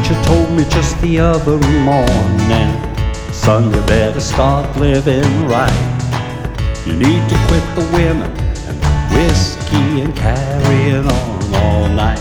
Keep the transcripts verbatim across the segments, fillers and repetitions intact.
preacher told me just the other morning, son, you better start living right. You need to quit the women and whiskey and carrying on all night.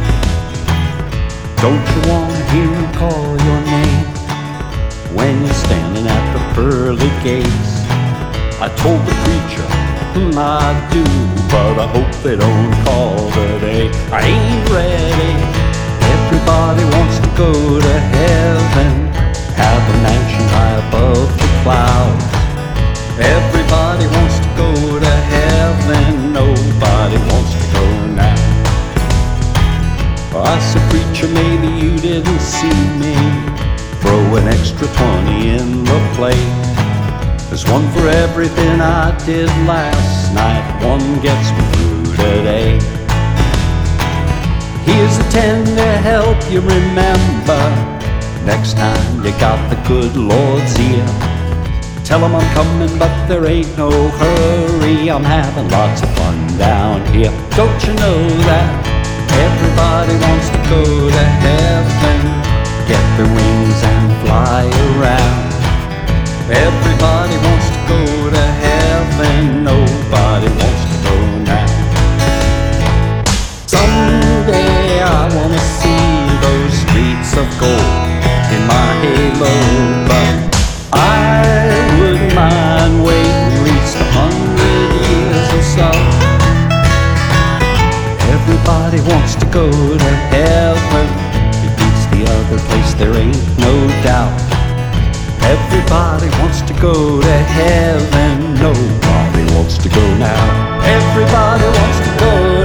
Don't you want to hear him call your name when you're standing at the pearly gates? I told the preacher, hmm, I do, but I hope they don't call today. I ain't ready. Everybody wants to go to heaven, have a mansion high above the clouds. Everybody wants to go to heaven, nobody wants to go now. I said, preacher, maybe you didn't see me throw an extra twenty in the plate. There's one for everything I did last night, one gets me through today. Here's a ten to help you remember next time you got the good Lord's ear. Tell him I'm coming, but there ain't no hurry, I'm having lots of fun down here. Don't you know that everybody wants to go to heaven, get their wings and fly around? Everybody wants to go to heaven, nobody wants to go now. Someday I wanna see those streets of gold in my halo, but I wouldn't mind waiting at least a hundred years or so. Everybody wants to go to heaven, it beats the other place, there ain't no doubt. Everybody wants to go to heaven, nobody wants to go now. Everybody wants to go